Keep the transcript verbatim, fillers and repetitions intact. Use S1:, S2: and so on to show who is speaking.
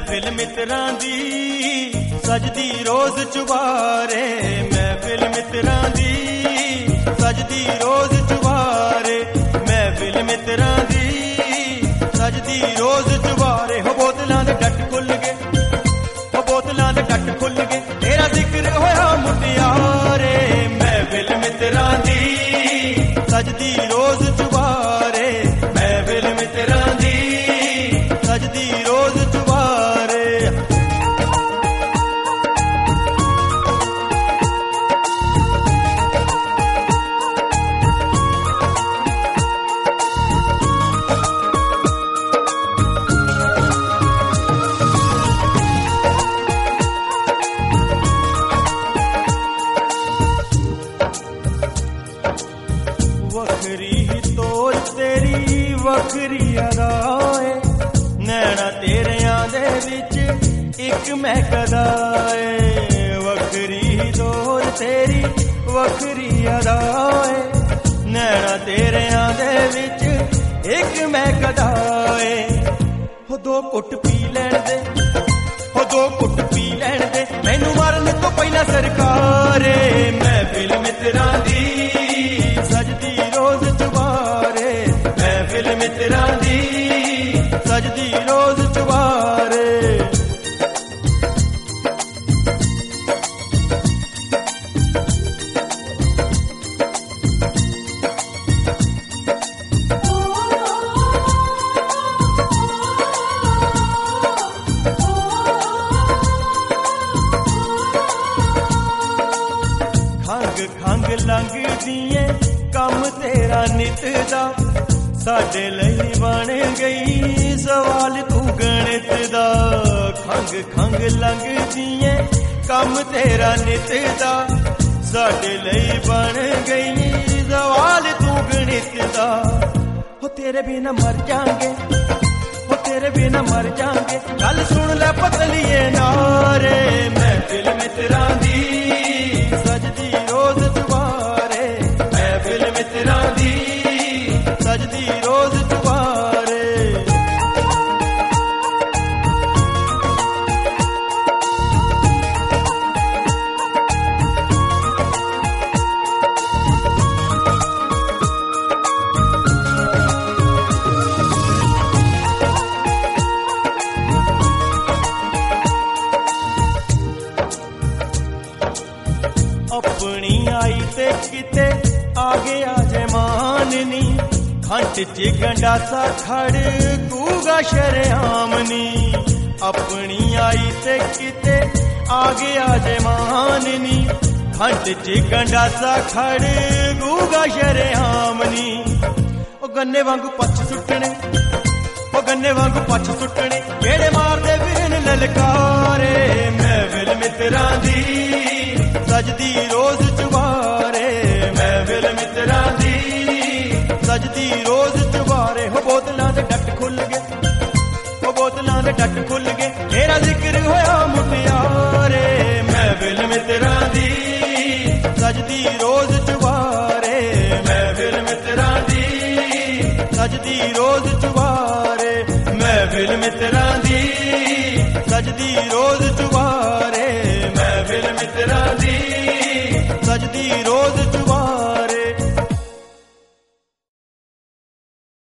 S1: महफिल मित्रां दी सजदी रोज चुबारे, महफिल मित्रां दी सजदी रोज चुबारे, महफिल मित्रां दी सजदी रोज चुबारे। हो बोतलां दे डट खुल गए, हो बोतलां दे डट खुल गए, तेरा जिक्र होया मुटियारे। महफिल मित्रां दी सजदी रोज चुबारे, महफिल मित्रां दी सजदी रोज चुबारे। वखरी तोर तेरी वखरी अदाए, नैना तेरियां दे विच इक महकदा ए। वखरी तोर तेरी वखरी अदाए, नैना तेरियां दे विच इक महकदा ए। हो दो घुट पी लैण दे, हो दो घुट पी लैण दे, मैनू मरन तो पहला सरकारे। महफिल मित्रां दी सजदी रोज चुबारे, महफिल मित्रां दी सजदी रोज चुबारे। खंग खंग लंघदी कम तेरा नित दा, साडे लई बन गई सवाल तू गणित दा। खंग खंग लंघदी कम तेरा नित दा, साडे लई बन गई सवाल तू गणित दा। हो तेरे बिना मर जाएंगे, हो तेरे बिना मर जाएंगे, गल सुन ले पतलिए नारे। महफिल मित्रां दी सजदी रोज चुबारे, महफिल मित्रां दी सजदी रोज चुबारे। अपनी आई ते किते आगे आजे माननी, खंड च गंडासा खड़ कूगा शरेआमनी। अपनी आई ते किते आगे आजे माननी, खंड च गंडासा खड़ कूगा शरेआमनी। ओ गन्ने वांगू पछ सुट्टने, ओ गन्ने वांगू पछ सुट्टने, जेड़े मारदे बिन ललकारे। महफिल मित्रां दी सजदी रोज चुबारे, महफिल मित्रां दी सजदी रोज चुबारे। हो बोतलां दे डट खुल गए, हो बोतलां दे डट खुल गए, तेरा जिक्र होया मुटियारे। महफिल मित्रां दी सजदी रोज चुबारे, महफिल मित्रां दी सजदी